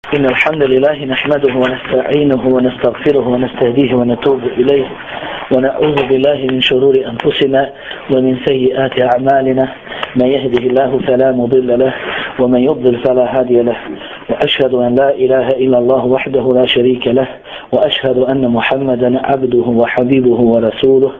إن الحمد لله نحمده ونستعينه ونستغفره ونستهديه ونتوب إليه ونعوذ بالله من شرور أنفسنا ومن سيئات أعمالنا. من يهده الله فلا مضل له ومن يضلل فلا هادي له، وأشهد أن لا إله إلا الله وحده لا شريك له، وأشهد أن محمدا عبده وحبيبه ورسوله،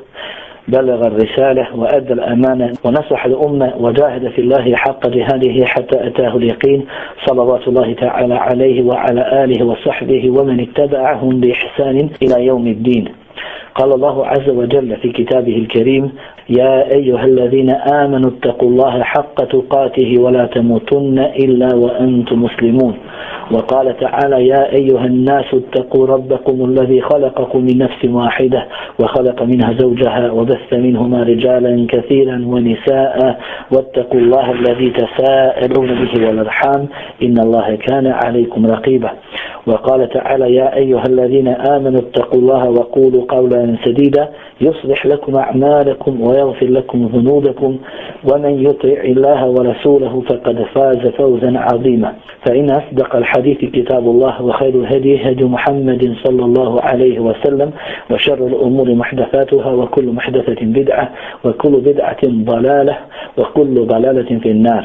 بلغ الرسالة وأدى الأمانة ونصح الأمة وجاهد في الله حق جهاده حتى أتاه اليقين، صلوات الله تعالى عليه وعلى آله وصحبه ومن اتبعهم بإحسان إلى يوم الدين. قال الله عز وجل في كتابه الكريم: يا أيها الذين آمنوا اتقوا الله حق تقاته ولا تموتن إلا وأنتم مسلمون. وقال تعالى: يا أيها الناس اتقوا ربكم الذي خلقكم من نفس واحدة وخلق منها زوجها وبث منهما رجالا كثيرا ونساء واتقوا الله الذي تساءلون به والأرحام إن الله كان عليكم رقيبا. وقال تعالى: يا أيها الذين آمنوا اتقوا الله وقولوا قولا سديدا يصلح لكم أعمالكم ويغفر لكم ذنوبكم ومن يطع الله ورسوله فقد فاز فوزا عظيما. فإن أصدق الحديث كتاب الله وخير الهدي هدي محمد صلى الله عليه وسلم وشر الأمور محدثاتها وكل محدثة بدعة وكل بدعة ضلالة وكل ضلالة في النار.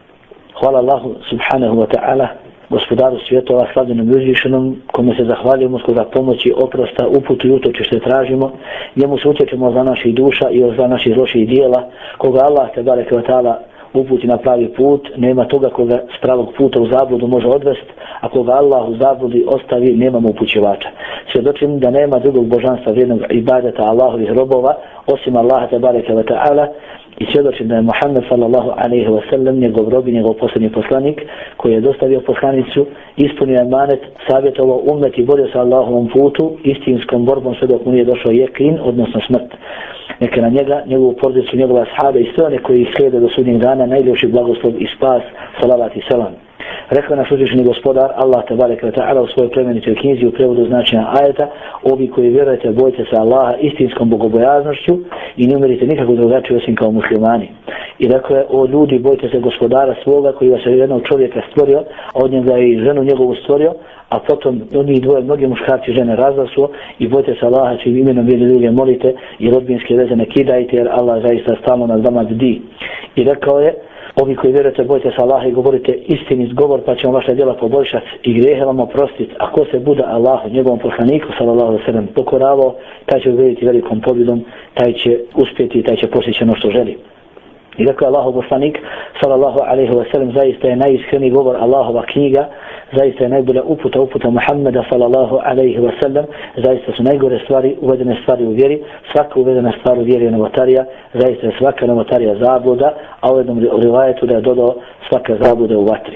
قال الله سبحانه وتعالى Gospodaru svjetova, slavljenom i uzvišenom, kome se zahvaljujemo za pomoći, oprosta, uputu i utočište što tražimo. Njemu se utječemo za naših duša i za naših loših dijela. Koga Allah te bareke ve taala uputi na pravi put, nema toga koga s pravog puta u zabludu može odvesti, a koga Allah u zabludi ostavi, nemamo upućivača. Svjedočim da nema drugog božanstva vrijednog ibadeta Allahovih robova osim Allaha te bareke ve taala. I svjedočim da je Muhammed sallallahu alaihi wa sallam njegov rob i njegov posljednji poslanik koji je dostavio poslanicu, ispunio emanet, savjetovao ummet i borio se Allahovom putu istinskom borbom sve dok mu nije došao jekin, odnosno smrt. Neka na njega, njegovu porodicu, njegove ashabe i sve one koji ih slijede do sudnjeg dana najljepši blagoslov i spas, salavat i selam. Rekao naš uzvišeni gospodar Allah tebareke ve taala u svojoj plemenitoj knjizi u prevodu značenja ajeta: ovi koji vjerujete, bojite se Allaha istinskom bogobojaznošću i ne umirite nikako drugačije osim kao muslimani. I rekao je: o ljudi, bojite se gospodara svoga koji vas je jednog čovjeka stvorio, a od njega je i ženu njegovu stvorio, a potom od njih dvoje mnogi muškarci i žene razrasuo, i bojite se Allaha čijim imenom jedni druge molite i rodbinske veze ne kidajte, jer Allah zaista stalno nas vama bdi. I rekao je: ovi koji vjerujete, bojite se Allaha i govorite istinit govor, pa ćemo vaša djela poboljšati i grijehe vam oprostiti. A ko se bude Allahu, njegovom poslaniku sallallahu alejhi ve sellem pokoravao, taj će ubediti velikom pobjedom, taj će uspjeti i taj će postići ono što želi. I rekao je Allahov poslanik sallallahu alejhi ve sellem: zaista je najiskreniji govor Allahova knjiga, zaista je najbolja uputa Muhammeda sallallahu alejhi ve sellem, zaista su najgore stvari uvedene stvari u vjeri, svaka uvedena stvar u vjeri je novotarija, zaista je svaka novotarija zabluda, a u jednom rivajetu da je dodao svaka zabluda u vatri.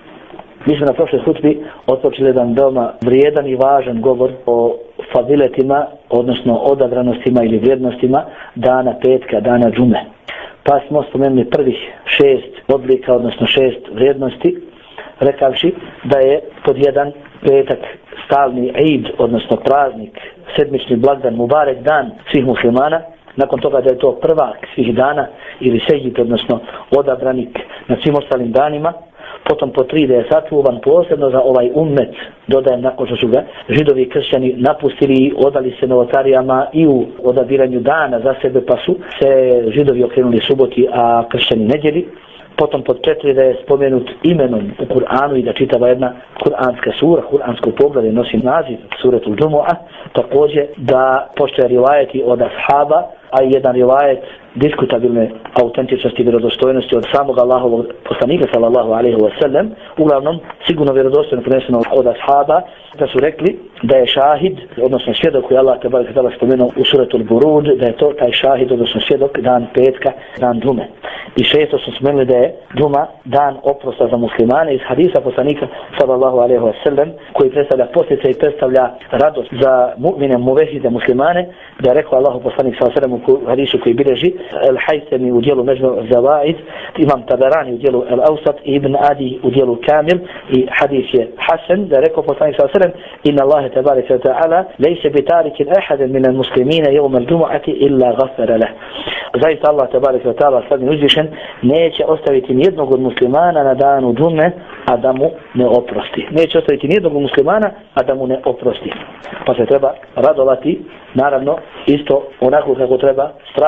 Mi smo na prošloj hutbi otpočeli jedan veoma vrijedan i važan govor o fadiletima, odnosno odabranostima ili vrijednostima dana petka, dana džume. Pa smo spomenuli prvih 6 odlika, odnosno 6 vrijednosti, rekavši da je pod jedan petak stalni Eid, odnosno praznik, sedmični blagdan, Mubarek dan svih muslimana. Nakon toga da je to prvak svih dana ili sejid, odnosno odabranik na svim ostalim danima. Potom po 3 da je sačuvan posebno za ovaj ummet, dodajem nakon što su ga židovi i kršćani napustili i odali se novotarijama i u odabiranju dana za sebe, pa su se židovi okrenuli suboti, a kršćani nedjelji. Potom pod 4 da je spomenut imenom u Kur'anu i da čitava jedna kuranska sura, kuransko poglavlje nosi naziv Suretul Džumu'a. Također da postoje rivajeti od ashaba, a i jedan rivajet diskutabilne autentičnosti i vjerodostojnosti od samog Allahovog poslanika sallallahu alejhi ve sellem, uglavnom sigurno vjerodostojno preneseno od ashaba, da su rekli da je šahid, odnosno svjedok koji Allah tebareke ve taala spomenuo u Suretul Burud, da je to taj šahid, odnosno svjedok dan petka, dan džume. I 6 su spomenuli da je džuma dan oprosta za muslimane iz hadisa poslanika sallallahu alejhi ve sellem, koji predstavlja posljedice i predstavlja radost za mu'mine, muvehide, muslimane, da je rekao Allahov poslanik sallallahu alejhi ve sellem u hadisu koji bilježi Al-Haythami u dijelu Međmu' Zawaid, Imam Tabarani u dijelu Al-Awsat i Ibn Adi u dijelu Kamil, i hadis je hasan, da je rekao poslanik sallallahu alejhi ve sellem: inna Allaha tabaraka wa ta'ala laysa bitarikin ahadan min al-muslimina yawm al-jum'ati illa ghafara lahu. Zaista Allah tabaraka wa ta'ala slavni uzvišen neće ostaviti nijednog od muslimana na danu džume a da mu ne oprosti. Neće ostaviti nijednog muslimana, a da mu ne oprosti. Pa se treba radovati, naravno, isto onako kako treba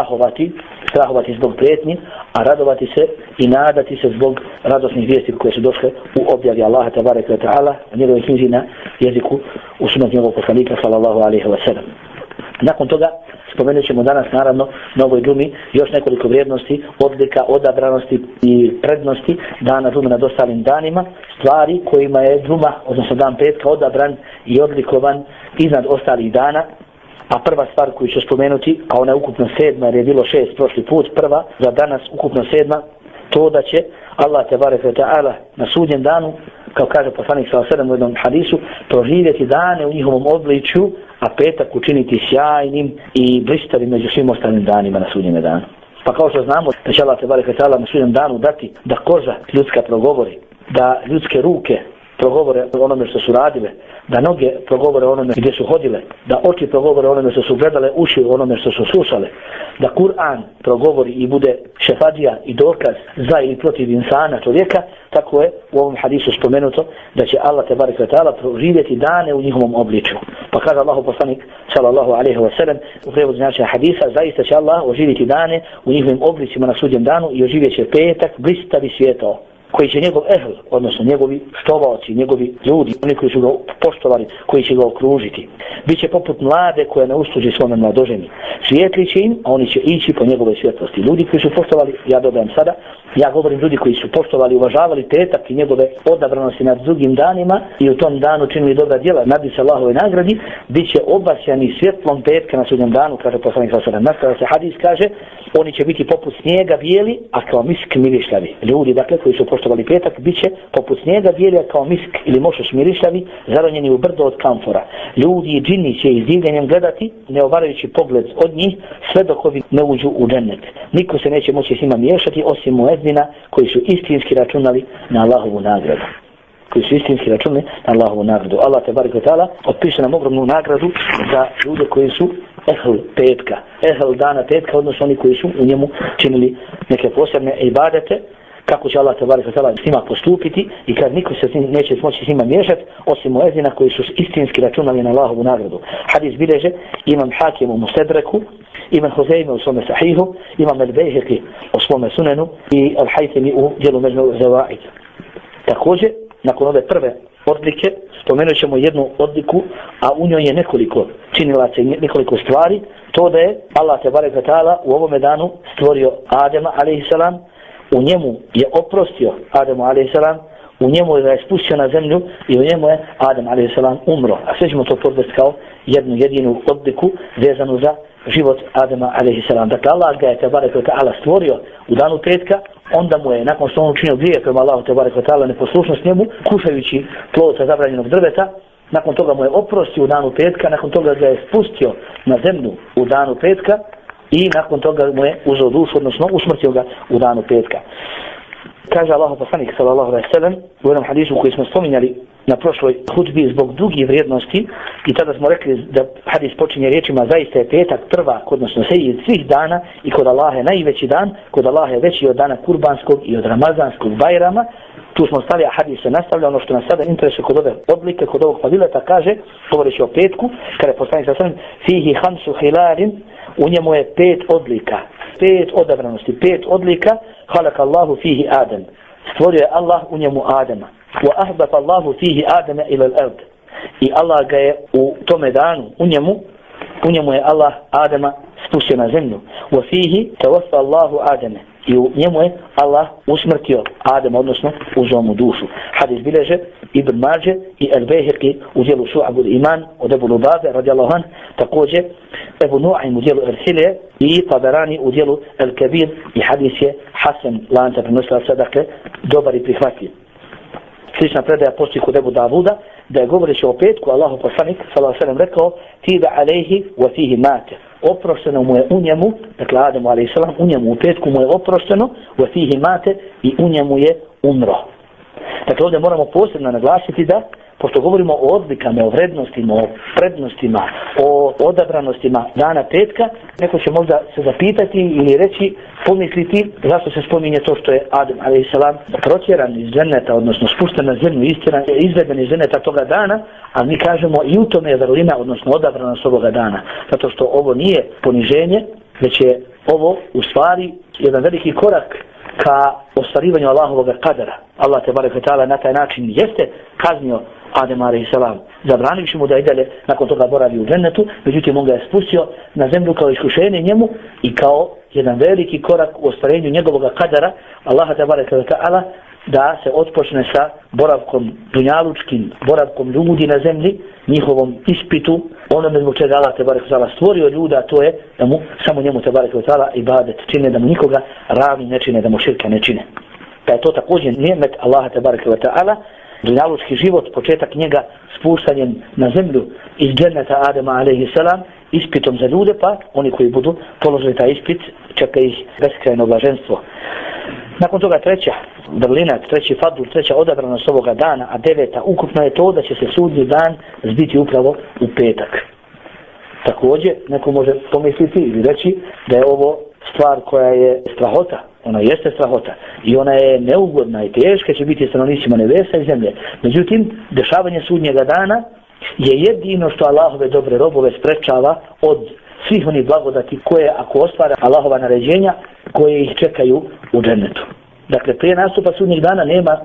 strahovati zbog prijetnji, a radovati se i nadati se zbog radosnih vijesti koje su došle u objavi Allaha tabaraka wa ta'ala, a njegove knjizi na jeziku u sunnet njegovog poslanika sallallahu alaihi wa sallam. Nakon toga spomenut ćemo danas naravno na ovoj džumi još nekoliko vrijednosti, odlika, odabranosti i prednosti dana džume nad ostalim danima, stvari kojima je džuma, odnosno dan petka, odabran i odlikovan iznad ostalih dana. A prva stvar koju ću spomenuti, a ona je ukupno 7, jer je bilo 6 prošli put, prva za danas ukupno 7, to da će Allah tebareke ve ta'ala na sudnjem danu, kao kaže poslanik sallallahu alejhi ve sellem u jednom hadisu, proživjeti dane u njihovom obličju, a petak učiniti sjajnim i blistavim među svim ostalim danima na sudnjem danu. Pa kao što znamo da će Allah tebareke ve ta'ala na sudnjem danu dati da koža ljudska progovori, da ljudske ruke progovore o onome što su radile, da noge progovore o onome gdje su hodile, da oči progovore o onome što su gledale, uši o onome što su slušale, da Kur'an progovori i bude šefadija i dokaz za ili protiv insana, čovjeka, tako je u ovom hadisu spomenuto da će Allah tebareke ve ta'ala proživjeti dane u njihovom obličju. Pa kaže Allahu poslanik sallallahu alejhi ve sellem u prijevodu značenja hadisa, zaista će Allah oživjeti dane u njihovim obličima na sudnjem danu i oživjet će petak blistavi svijetao, koji će njegov ehl, odnosno njegovi štovaoci, njegovi ljudi, oni koji su ga poštovali, koji će ga okružiti. Biće poput mlade koja ne ustuži svome mladoženi. Svijetli će im, a oni će ići po njegove svjetlosti. Ljudi koji su poštovali, ja dodajem sada, ja govorim ljudi koji su poštovali, uvažavali petak i njegove odabranosti nad drugim danima i u tom danu činili dobra djela, nadi se Allahove nagradi, bit će obasjani svjetlom petka na sudnjem danu, kaže poslanik sallallahu alejhi ve sellem. Nastavlja se hadis, kaže, oni će biti poput snijega bijeli, a kao misk mirišljavi. Ljudi, dakle, koji su poštovali petak, bit će poput snijega bijeli, a kao misk ili mošoš mirišljavi, zaronjeni u brdo od kamfora. Ljudi i džini će izdivljenjem gledati, ne ovarajući pogled od njih, sve dok ovi ne uđu u džennet. Niko se neće moći s njima miješati, osim muezzina koji su istinski računali na Allahovu nagradu. Allah tebareke ve ta'ala otpiše nam ogromnu nagradu za ljude koji su ehl petka, ehl dana petka, odnosno oni koji su u njemu činili neke posebne ibadete, kako će Allah tebareke ve ta'ala s njima postupiti i kad niko se neće moći s njima miješati, osim muezzina koji su istinski računali na Allahovu nagradu. Hadis bilježe Imam Hakim u Mustadreku, Ibn Huzeyme u svome sahihu, Imam al-Bejheqi u svome sunenu i al-Haythami u djelu Međmu Zawaid. Također, nakon ove prve odlike, spomenut ćemo jednu odliku, a u njoj je nekoliko činilaca i nekoliko stvari, to da je Allah tebareke ve ta'ala u ovome danu stvorio Adema alejhiselam, u njemu je oprostio Ademu alejhiselam, u njemu je ga spustio na zemlju i u njemu je Adem alejhiselam umro. A sve ćemo to podvesti kao jednu jedinu odliku vezanu za život Adema alejhiselam. Dakle, Allah ga je tebareke ve ta'ala stvorio u danu petka, onda mu je, nakon što on učinio grije prema Allahu tebareke ve ta'ala, neposlušnost njemu, kušajući plod sa zabranjenog drveta, nakon toga mu je oprostio u danu petka, nakon toga ga je spustio na zemlju u danu petka i nakon toga mu je uzeo dušu, odnosno usmrtio ga u danu petka. Kaže Allahu poslanik sallallahu alejhi ve sellem u jednom hadisu koji smo spominjali na prošloj hudbi zbog drugih vrijednosti i tada smo rekli da hadis počinje riječima zaista je petak prva, odnosno sejid svih dana i kod Allaha je najveći dan, kod Allaha je veći od dana kurbanskog i od ramazanskog bajrama. Tu smo stali, a hadis se nastavlja, ono što nas sada interesuje kod ove odlike, kod ovog fadileta, kaže, govoreći o petku, kada je poslanik sallallahu alejhi ve sellem fihi khamsu hilalin, u njemu je 5 odlika, 5 odabranosti, 5 odlika, halaka Allahu fihi Adem, stvorio je Allah u njemu Adema, wa ahbata Allahu fihi Adema ila al-ard, i Allah ga je u tome danu, u njemu je Allah Adema spustio na zemlju, wa fihi tawaffa Allahu Ademe, i u njemu je Allah usmrtio Adema, odnosno uzeo mu dušu. Hadis bilježe Ibn Mađe i al-Bejheqi u dijelu Šu'abul Iman od Ebu Lubabe radijallahu anh, također Ebu Nu'aym u dijelu Al-Hilje i Taberani u dijelu Al-Kabir i hadis je Hasan lanca prenoslaca, dakle dobar i prihvatljiv. Slična predaja postoji kod Ebu Davuda da je govoreći o petku Allahu poslanik sallallahu alejhi ve sellem rekao tiba alejhi wa fihi mate, oprošteno mu je u njemu, dakle Ademu alejhiselam, u njemu u petku mu je oprošteno, wa fihi mate, i u njemu je umro. Dakle, ovdje moramo posebno naglasiti da pošto govorimo o odlikama, o vrednostima, o prednostima, o odabranostima dana petka, neko će možda se zapitati ili reći, pomisliti zašto se spominje to što je Adem a.s. protjeran iz dženeta, odnosno spušten na zemlju, izveden iz dženeta toga dana, a mi kažemo i u tome je vrlina, odnosno odabranost ovoga dana, zato što ovo nije poniženje, već je ovo u stvari jedan veliki korak ka ostvarivanju Allahovog kadera. Allah tebarek ve taala na taj način jeste kaznio Adem a.s. zabranivši mu da i dalje nakon toga boravi u džennetu, međutim on ga je spustio na zemlju kao iskušenje njemu i kao jedan veliki korak u ostvarenju njegovog kadera Allaha tebarek ve taala da se otpočne sa boravkom dunjalučkim, boravkom ljudi na zemlji, njihovom ispitu, onome zbog čega Allah tebarek ve taala stvorio ljuda, to je da mu samo njemu tebarek ve taala ibadet čine, da mu nikoga ravni ne čine, da mu širka ne čine. Da je to također nijemet Allaha tebarek ve taala, dunjalučki život, početak njega spuštanjem na zemlju iz dženneta Adema a.s. ispitom za ljude, pa oni koji budu položili taj ispit, čeka ih beskrajno blaženstvo. Nakon toga treća vrlina, treći fadl, treća odabranost ovoga dana, a deveta ukupno je to da će se sudnji dan zbiti upravo u petak. Također, neko može pomisliti ili reći da je ovo stvar koja je strahota. Ona jeste strahota i ona je neugodna i teška će biti stanovnicima nebesa i zemlje. Međutim, dešavanje sudnjega dana je jedino što Allahove dobre robove sprečava od svih onih blagodati koje, ako ostvare Allahova naređenja, koje ih čekaju u džennetu. Dakle, prije nastupa sudnjeg dana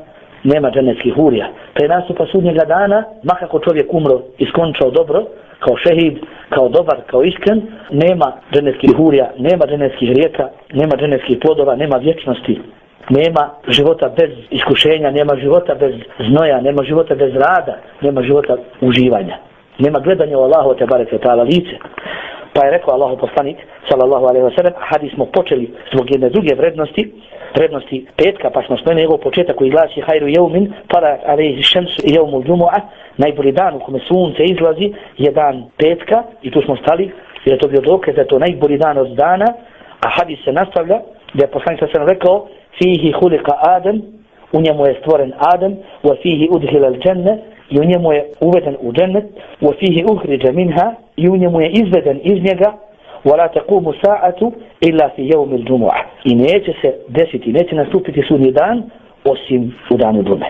nema džennetskih hurija. Prije nastupa sudnjega dana, makako čovjek umro i skončao dobro, kao šehid, kao dobar, kao iskren, nema džennetskih hurija, nema džennetskih rijeka, nema džennetskih plodova, nema vječnosti, nema života bez iskušenja, nema života bez znoja, nema života bez rada, nema života uživanja. Nema gledanja u Allahu tebareke ve taala lice. Pa je rekao Allahu poslanik sallallahu alejhi ve sellem, hadis smo počeli zbog jedne druge vrednosti petka, pa smo spomenuli njegov početak koji glasi hajru jeumin talat alejhi šemsu jeumul džumu'a, najbolji dan u kome sunce izlazi je dan petka, i tu smo stali jer je to bio dokaz da je to najbolji dan od dana, a hadis se nastavlja da je poslanik sallallahu alejhi ve sellem rekao fihi khuliqa Adem, u njemu je stvoren Adem, wa fihi udhila al-dženne, i u njemu je uveden u džennet, wa fihi ukhriđa minha, i u njemu je izveden iz njega, وَلَا تَقُومُ سَاعَةُ إِلَّا فِي يَوْمِ الْجُمُعَةِ, i neće se desiti, neće nastupiti sudnji dan osim u danu džume.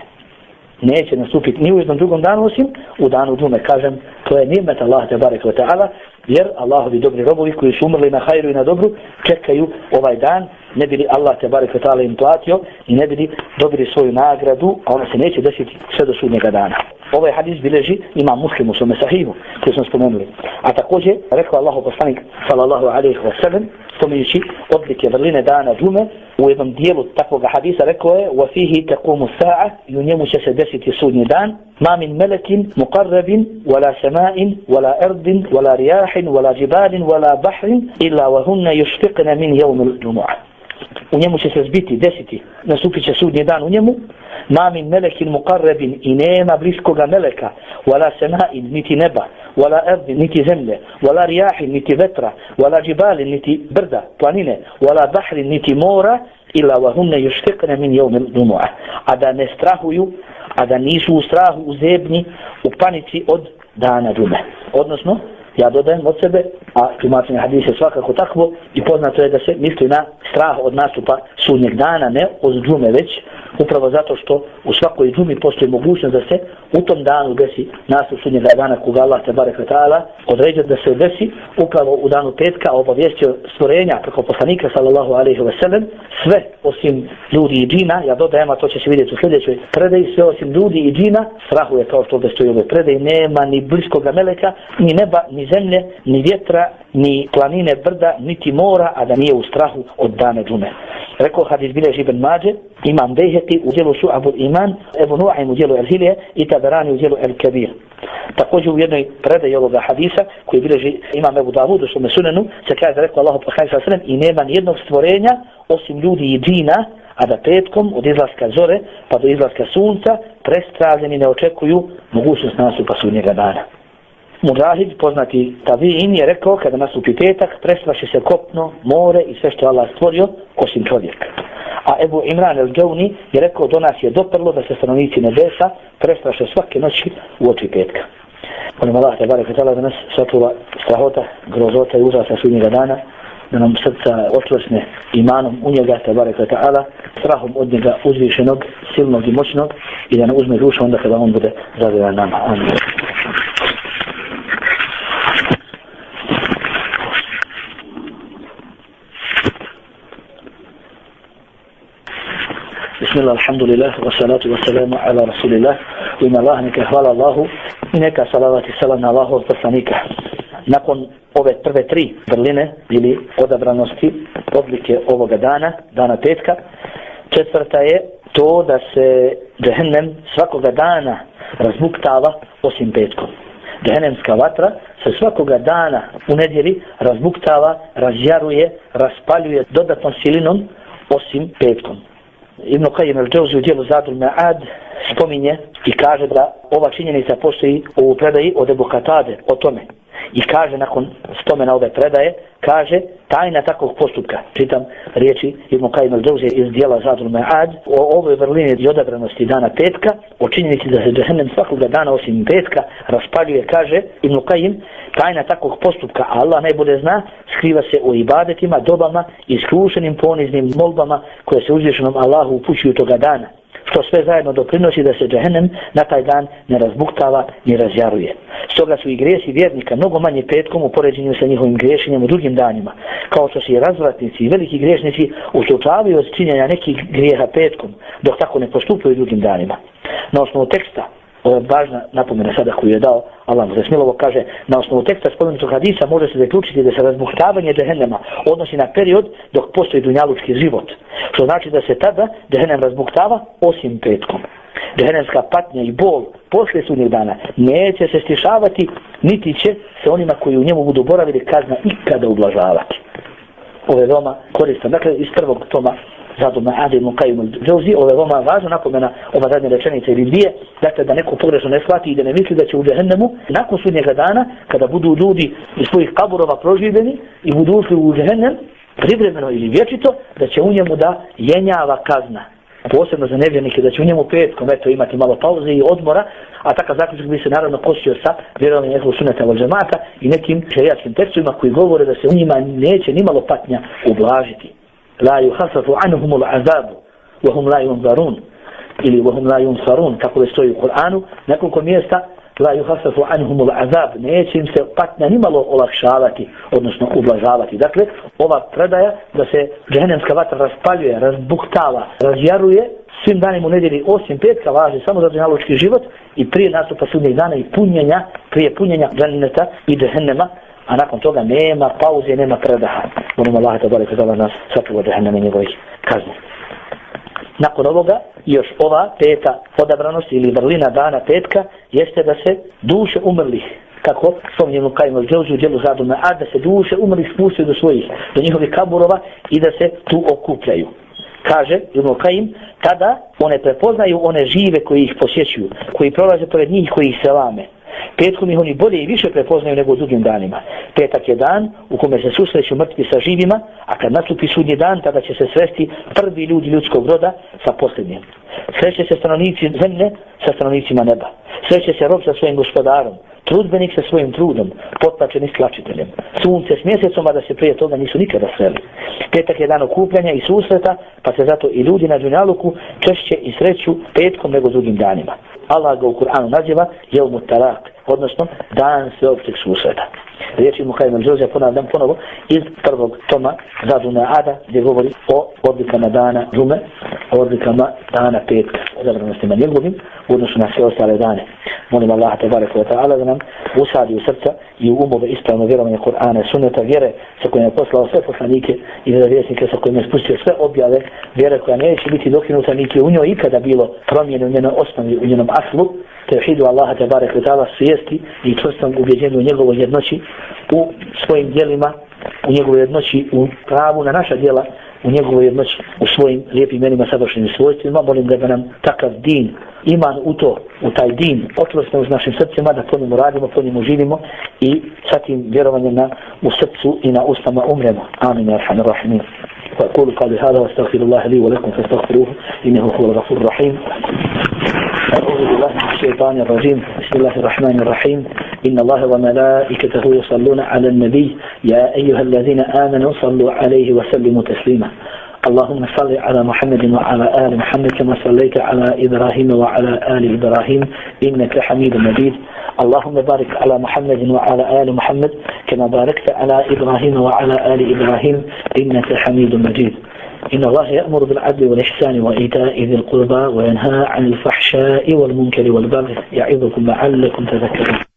Neće nastupiti ni u jednom drugom danu osim u danu džume. Kažem, to je nimet Allah tebareke ve taala, jer Allahovi dobri robovi koji su umrli na hajru i na dobru čekaju ovaj dan, ne bi li Allah tebareke ve taala im platio i ne bi li dobili svoju nagradu, a ona se neće desiti sve do sudnjega dana. Ovaj hadis bilježi Imam Muslim u svome sahihu koji smo spomenuli. A također rekao Allahu poslanik sallallahu alejhi ve sellem, spominjući odlike vrline dana džume, u jednom dijelu takvog hadisa rekao je wa fihi taqumu sa'a, i u njemu će se desiti sudnji dan, ma min melekin muqarrabin wala sama'in wala ardin wala riyahin wala jibalin wala bahrin illa wa hunna yushfiqna min yawm al-jumu'ah. U njemu će se zbiti, desiti, nastupit će sudnji dan u njemu, ma min melekin muqarrabin, i nema bliskoga meleka, wala sama'in, niti neba, wala ardin, niti zemlje, wala riyahin, niti vetra, wala jibalin, niti brda, planine, wala bahrin, niti mora, illa wa hunna yushfiqna min yawm al-jumu'ah, a da ne strahuju, a da nisu u strahu, u zebnji, u panici od dana džume. Odnosno, ja dodajem od sebe, a tumačenje hadisa je svakako takvo, i poznato je da se misli na strah od nastupa sudnjeg dana, ne od džume, već upravo zato što u svakoj džumi postoji mogućnost da se u tom danu desi nastup sudnjega dana koga Allah tebareke ve taala određuje da se desi upravo u danu petka, obavijestio stvorenja preko poslanika sallallahu alejhi ve sellem, sve osim ljudi i džina. Ja dodajem, a to će se vidjeti u sljedećoj predaji, sve osim ljudi i džina strahuje, kao što ovdje stoji u ovoj predaji, nema ni bliskoga meleka, ni neba, ni zemlje, ni vjetra, ni planine, brda, niti mora, a da nije u strahu od dana džume. Rekao hadis bilježi Ibn Mađe, Imam Bejheti u dijelu Šu'abul Iman, Ebu Nu'aym u dijelu El-Hilje i Taberani u dijelu El-Kabir. Također u jednoj predaji ovoga hadisa koji bilježi Imam Ebu Davud u svome sunenu se kaže da rekao Allahu poslanik sallallahu alejhi ve sellem, i nema nijednog stvorenja osim ljudi i džina, a da petkom od izlaska zore pa do izlaska sunca prestravljeni ne očekuju mogućnost nastupa sudnjega dana. Mujahid, poznati tabiin, je rekao kada nastupi petak, prestraši se kopno, more i sve što Allah stvorio, osim čovjeka. A Ebu Imran el-Džauni je rekao, do nas je doprlo da se stanovnici nebesa prestraše svake noći u oči petka. Molim Allah te barek da nas sačuva strahota, grozota i užasa sudnjega dana, da nam srca očvrsne imanom u njega te barek ta'ala, strahom od njega uzvišenog, silnog i moćnog, i da nam uzme dušu onda kada on bude zadovoljan nama. Amin. Bismillah, alhamdulillah, wassalatu wassalamu ala rasulillah. U ime Allah, neka hvala Allahu i neka salavat i salam na Allahov poslanika. Nakon ove prve tri vrline ili odabranosti odlike ovoga dana, dana petka, četvrta je to da se džehennem svakoga dana razbuktava osim petkom. Džehennemska vatra se svakoga dana u nedjelji razbuktava, razjaruje, raspaljuje dodatnom silinom osim petkom. Ibn Qayyim al-Jawzi u dijelu Zadul Ma'ad spominje i kaže da ova činjenica postoji u predaji od Ebu Katade o tome. I kaže nakon spomena ove predaje, kaže tajna takvog postupka. Čitam riječi Ibn Qayyim al-Jawzi iz dijela Zadul Ma'ad o ovoj vrlini i odabranosti dana petka, o činjenici da se džehennem svakoga dana osim petka raspaljuje, kaže Ibn Qayyim, tajna takvog postupka, Allah najbolje zna, skriva se u ibadetima, dobama i skrušenim poniznim molbama koje se uzvišenom Allahu upućuju toga dana, što sve zajedno doprinosi da se džehennem na taj dan ne razbuktava ni razjaruje. Stoga su i grijesi vjernika mnogo manje petkom u poređenju sa njihovim griješenjem u drugim danima, kao što se i razvratnici i veliki griješnici ustručavaju od činjenja nekih grijeha petkom, dok tako ne postupaju drugim danima. Na osnovu teksta, ovo je važna napomena sada koju je dao Allah Zesmilovo, kaže, na osnovu teksta spomenutog hadisa može se zaključiti da se razbuktavanje džehennema odnosi na period dok postoji dunjalučki život, što znači da se tada džehennem razbuktava osim petkom. Džehennemska patnja i bol poslije sudnjeg dana neće se stišavati, niti će se onima koji u njemu budu boravili kazna ikada ublažavati. Ovo je veoma koristan. Dakle, iz prvog toma Zadul Ma'ad ibn Qayyim al-Jawzi, ovo je veoma važna napomena, ova zadnja rečenica ili dvije, dakle da neko pogrešno ne shvati i da ne misli da će u džehennemu nakon sudnjega dana, kada budu ljudi iz svojih kaburova proživljeni i budu ušli u džehennem, privremeno ili vječito, da će u njemu da jenjava kazna. Posebno za nevjernike, da će u njemu petkom imati malo pauze i odmora, a takav zaključak bi se naravno kosio sa vjerovanjem Ehlu Sunneta wal Džemata i nekim šerijatskim tekstovima koji govore da se u njima neće nimalo patnja ublažiti. La yukhaffafu anhumul azabu wa hum la yunzarun ili wa hum la yunsarun, kako već stoji u Kur'anu nekoliko mjesta. La yukhaffafu anhumul azab, neće im se patnja nimalo olakšavati, odnosno ublažavati. Dakle, ova predaja da se džehennemska vatra raspaljuje, razbuktava, razjaruje svim danima u nedjelji osim petka važi samo za dunjalučki život i prije nastupa sudnjeg dana i punjenja, prije punjenja dženneta i džehennema, a nakon toga nema pauze, nema predaha. Molim Allah te barek da nas sačuva džehennema i njegovih kazni. Nakon ovoga, još ova peta odabranost ili vrlina dana petka jeste da se duše umrlih, kako spominjemo Qayyim al-Jawzi u dijelu Zadul Ma'ad, da se duše umrlih spuštaju do njihovih kaburova i da se tu okupljaju. Kaže Ibn Qayyim, tada one prepoznaju one žive koji ih posjećuju, koji prolaze pored njih, koji ih selame. Petkom ih oni bolje i više prepoznaju nego u drugim danima. Petak je dan u kome se susreću mrtvi sa živima, a kad nastupi sudnji dan, tada će se sresti prvi ljudi ljudskog roda sa posljednjim. Sreće se stanovnici zemlje sa stanovnicima neba. Sreće se rob sa svojim gospodarom, trudbenik sa svojim trudom, potplačeni s tlačiteljem. Sunce s mjesecom, a da se prije toga nisu nikada sreli. Petak je dan okupljanja i susreta, pa se zato i ljudi na dunjaluku češće i sreću petkom nego drugim danima. Allah ga u Kur'anu naziva Jevmut Tarak, odnosno dan sveopćeg susreta. Riječi Muhajim al-Džawzija ponavljam ponovo iz prvog toma Zadul Ma'ada gdje govori o odlikama dana džume, o odlikama dana petka, odabranostima njegovim u odnosu na sve ostale dane. Molim Allah tebareke ve ta'ala da nam usadi u srca i u umove ispravno vjerovanje Kur'ana i Sunneta, vjere sa kojima je poslao sve poslanike i vjerovjesnike, sa kojima je spustio sve objave, vjere koja neće biti dokinuta niti u njoj ikada bilo promjene u njenoj osnovi, u njenom aslu, tevhidu Allaha tebareke ve ta'ala, svijesti i čvrstom ubjeđenju u njegovoj jednoći, u svojim djelima, u njegovoj jednoći, u pravu na naša djela u njegovoj moći, u svojim lijepim imenima, savršenim svojstvima. Molim ga da nam takav din, iman u taj din otvrsne uz našim srcima, da po njemu radimo, po njemu živimo i sa tim vjerovanjem u srcu i na ustama umremo. Amin, ya arhamar rahimin. وأقول قولي هذا واستغفر الله لي ولكم فاستغفروه إنه هو الغفور الرحيم. أعوذ بالله من الشيطان الرجيم. بسم الله الرحمن الرحيم. إن الله وملائكته يصلون على النبي يا أيها الذين آمنوا صلوا عليه وسلموا تسليما. اللهم صل على محمد وعلى آل محمد كما صليت على إبراهيم وعلى آل إبراهيم إنك حميد مجيد. اللهم بارك على محمد وعلى آل محمد كما باركت على إبراهيم وعلى آل إبراهيم إنك حميد مجيد. إن الله يأمر بالعدل والإحسان وإيتاء ذي القربى وينهى عن الفحشاء والمنكر والبغي يعظكم لعلكم تذكرون.